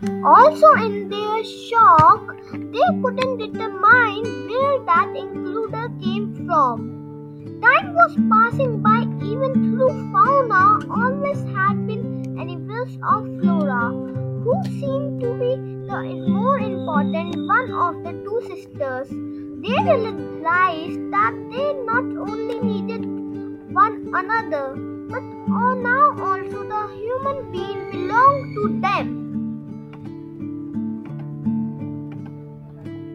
Also, in their shock, they couldn't determine where that intruder came from. Time was passing by even through fauna always had been enemies of flora, who seemed to be the more important one of the two sisters. They realized that they not only needed one another, but now also the human being belonged to them.